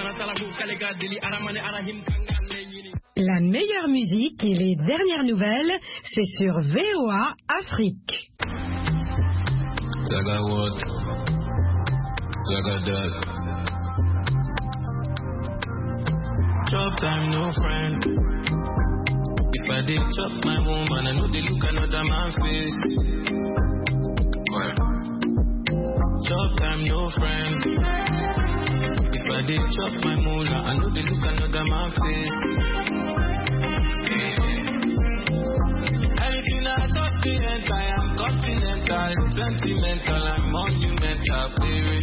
La meilleure musique et les dernières nouvelles, c'est sur VOA Afrique. Chop time, no friend. If I did chop my woman, I know they look another man's face. Chop time, no friend. If I did chop my moolah, I know they look another man's face. Anything I touch the end, I am continental, sentimental, I'm monumental, baby.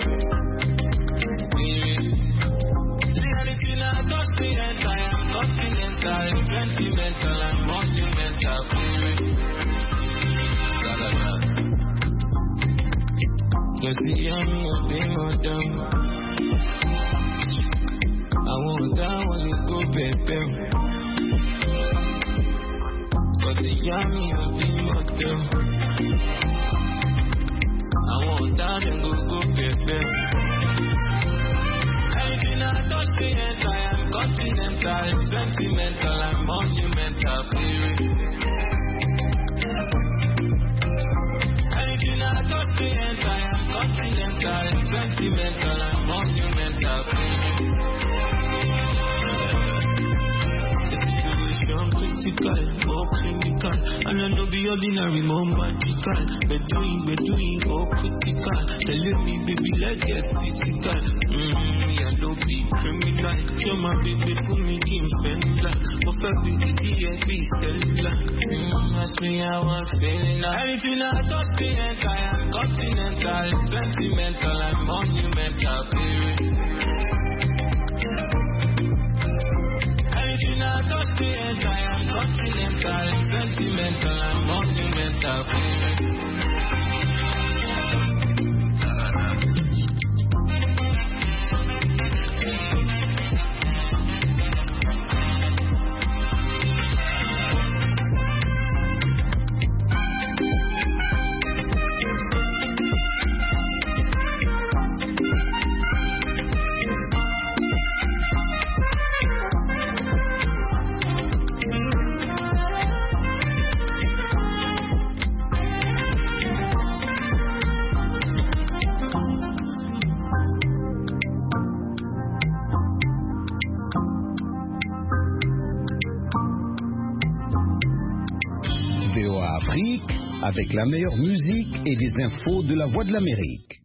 See anything I touch the end, I am continental, sentimental, I'm monumental, baby. Just the army of being on them. I want that when you go, baby. Cause the army of being on them. I want that and go, baby. Anything I touch the end, I am continental, sentimental, I'm monumental, baby. Anything I touch the end, I am continental, sentimental, and monumental, baby. The situation critical, more clinical, and I know be ordinary, more magical. Between, oh critical. Telling me, baby, let's get physical. Me I don't be criminal. Show my baby, put me in fender. But for me, the DFB stellar. Ask me how I'm feeling now. Anything I touch the end, I am continental, sentimental, and monumental, baby. Anything I touch the end, I am continental, sentimental, and monumental, baby. Avec la meilleure musique et des infos de la Voix de l'Amérique.